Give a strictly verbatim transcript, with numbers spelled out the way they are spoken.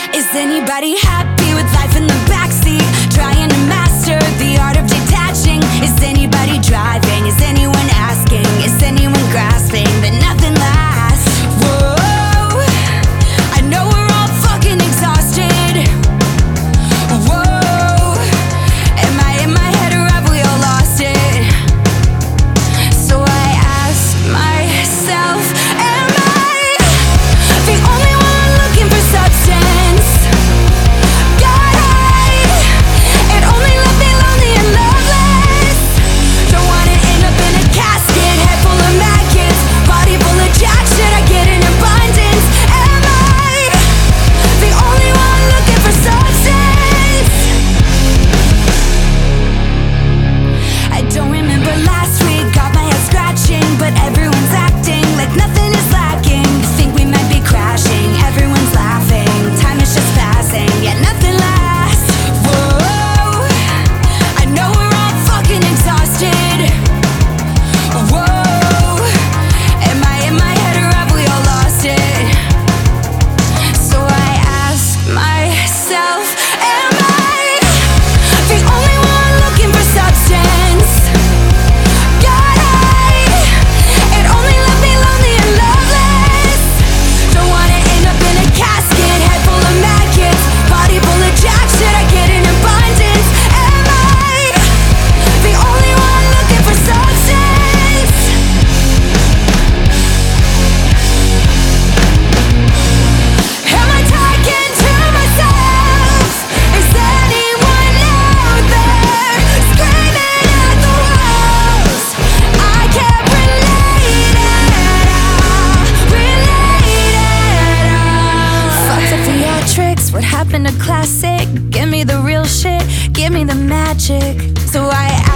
Is anybody happy with life in the backseat? Trying to master the art of detaching. Is anybody driving? Is anyone asking? Is anyone grasping that nothing lasts? Whoa, I know we're all fucking exhausted. Whoa, am I in my head or have we all lost it? So I ask myself, am I the only one looking for substance? God, it only left me lonely and loveless. Don't wanna end up in a casket, head full of maggots, body full of jack shit I get in abundance. Am I the only one looking for substance? I don't remember last week, got my head scratching, but everyone's acting like nothing is lacking. Think we might be crashing, everyone's laughing, time is just passing, yet nothing lasts. Whoa, I know we're all fucking exhausted. Whoa, am I in my head or have we all lost it? So I ask myself, am I the only one looking for substance? God, it only left me lonely and loveless. Don't wanna end up in a casket, head full of maggots, body full of jack shit I get in abundance. Am I the only one looking for substance? Am I talking to myself? Is anyone out there screaming at the walls? I can't relate at all, relate at all. Fuck the theatrics, what happened to classic? Give me the real shit, give me the magic. So I